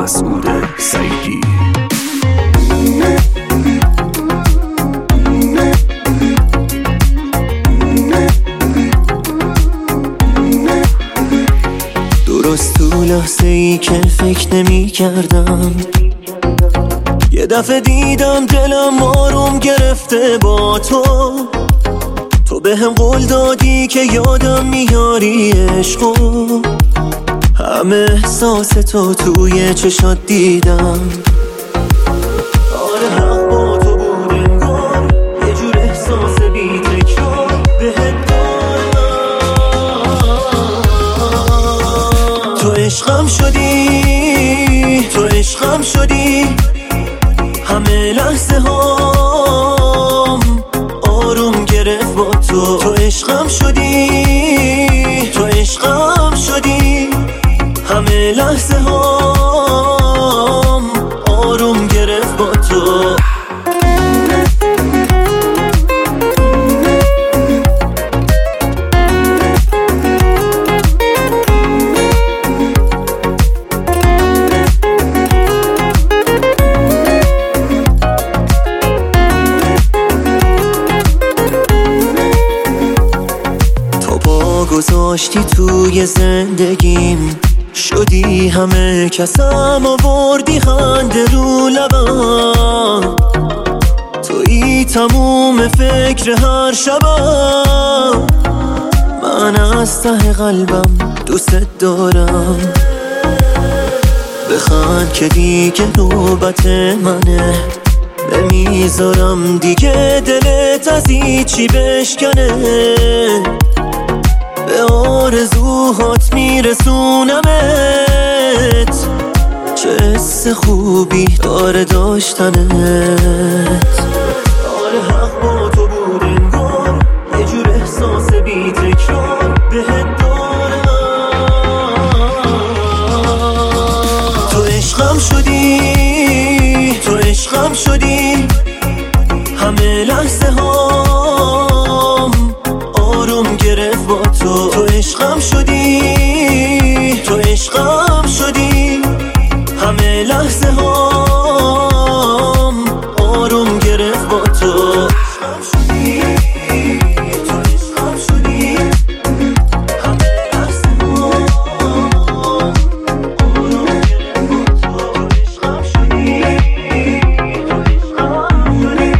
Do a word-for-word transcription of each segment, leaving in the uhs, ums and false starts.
مسعود سعیدی. درست تو لحظه ای که فکر نمی کردم، یه دفعه دیدم دلم آروم گرفته با تو. تو به هم قول دادی که یادم میاری عشقو، همه احساس تو توی چشات دیدم. آره حق با تو بود انگار، یه جور احساس بی تکرار بهت دارم. تو عشقم شدی، تو عشقم شدی، همه لحظه هام آروم گرفت با تو. تو عشقم شدی، تو عشقم شدی، همه لحظه هام آروم گرفت با تو. گذاشتی توی زندگیم، شدی همه کسم، آوردی خنده رو لبم. تویی تموم فکر هر شبم، من از ته قلبم دوست دارم. بخند که دیگه نوبت منه، نمیذارم دیگه دلت از هیچی بشکنه. به آرزوهات میرسونمت، چه حس خوبی داره داشتنت. آره حق با تو بود انگار، یه جور احساس بی تکرار بهت دارم. تو عشقم شدی، تو عشقم شدی، همه لحظه هام آروم گرفت با تو. تو عشقم شدی، تو عشقم شدی، همه لحظه هام آروم گرفت با تو. عشقم شدی، تو عشقم شدی، همه لحظه هام آروم گرفت با تو. عشقم شدی، تو عشقم شدی،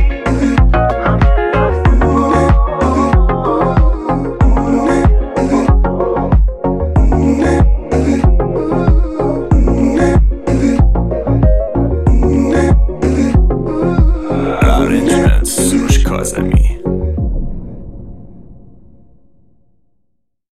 سروش کاظمی.